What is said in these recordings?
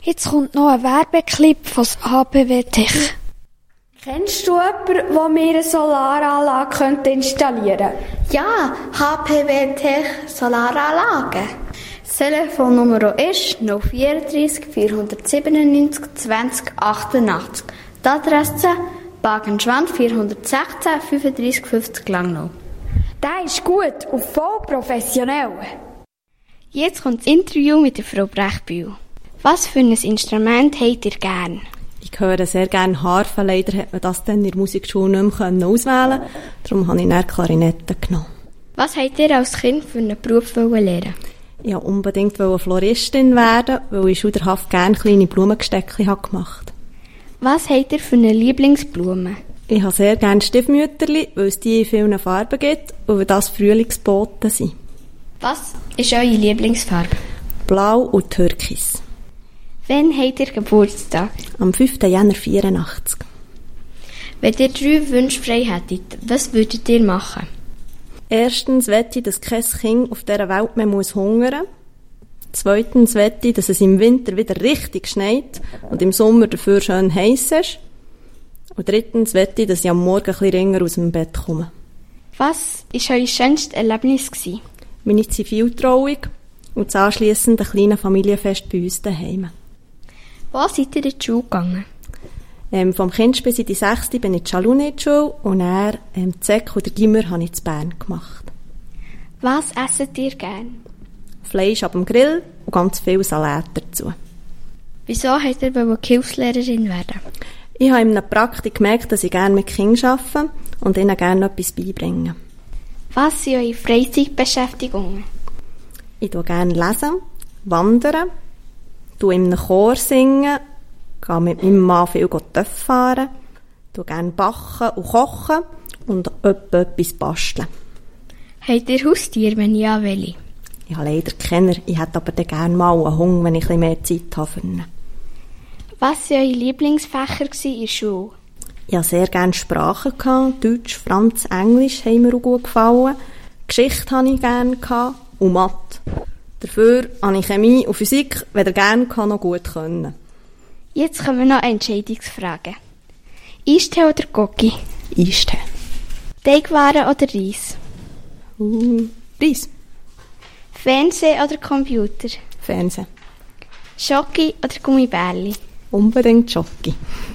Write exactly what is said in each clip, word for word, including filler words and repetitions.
Jetzt kommt noch ein Werbeclip von H P W Tech. Kennst du jemanden, der mir eine Solaranlage installieren könnte? Ja, H P W Tech Solaranlage. Das Telefonnummer ist null drei vier, vier neun sieben, zwanzig achtundachtzig. Die Adresse Bagenschwand vierhundertsechzehn, fünfunddreissig fünfzig Langnau. Der ist gut und voll professionell. Jetzt kommt das Interview mit der Frau Brechbühl. Was für ein Instrument habt ihr gern? Ich höre sehr gerne Harfe. Leider hat man das dann in der Musikschule nicht mehr auswählen können. Darum habe ich dann Klarinette genommen. Was habt ihr als Kind für einen Beruf lernen? Ich wollte unbedingt Floristin werden, weil ich schuderhaft gerne kleine Blumengesteckchen gemacht habe. Was habt ihr für eine Lieblingsblume? Ich habe sehr gerne Stiefmütterli, weil es die in vielen Farben gibt und weil das Frühlingsboten sind. Was ist eure Lieblingsfarbe? Blau und Türkis. Wann habt ihr Geburtstag? Am fünften Januar vierundachtzig. Wenn ihr drei Wünsche frei hättet, was würdet ihr machen? Erstens möchte ich, dass kein Kind auf dieser Welt mehr muss hungern muss. Zweitens möchte ich, dass es im Winter wieder richtig schneit und im Sommer dafür schön heiß ist. Und drittens möchte ich, dass ich am Morgen ein bisschen ringer aus dem Bett komme. Was war euer schönstes Erlebnis? Meine Ziviltrauung und das anschliessende kleine Familienfest bei uns daheim. Wo seid ihr in die Schule gegangen? Ähm, vom Kind bis in die sechste bin ich in Schalune in die Schule und dann ähm, die Sek oder Gimmer habe ich in Bern gemacht. Was esset ihr gern? Fleisch ab dem Grill und ganz viel Salat dazu. Wieso wollt ihr Hilfslehrerin werden? Ich habe in einem Praktik gemerkt, dass ich gerne mit Kindern arbeite und ihnen gerne etwas beibringe. Was sind eure Freizeitbeschäftigungen? Ich tue gerne lesen, wandern, tue in einem Chor singen, gehe mit meinem Mann viel Töff fahren, tue gerne backen und kochen und etwas basteln. Habt ihr Haustiere, wenn ja, welche? Ich habe leider keine, ich hätte aber dann gerne mal einen Hund, wenn ich ein bisschen mehr Zeit habe für ihn. Was waren eure Lieblingsfächer in der Schule? Ich hatte sehr gerne Sprachen. Deutsch, Franz, Englisch haben mir auch gut gefallen. Geschichte hatte ich gerne und Mathe. Dafür habe ich Chemie und Physik weder gerne noch gut können. Jetzt kommen wir noch Entscheidungsfragen. Eistee oder Gocki? Eistee. Teigwaren oder Reis? Uh, Reis. Fernsehen oder Computer? Fernsehen. Schoki oder Gummibärli? Unbedingt Schoki.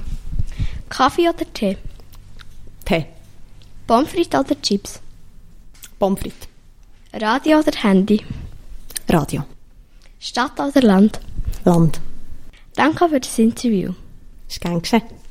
Kaffee oder Tee? Tee. Pommes frites oder Chips? Pommes frites. Radio oder Handy? Radio. Stadt oder Land? Land. Danke für das Interview. Ist gern geschehen.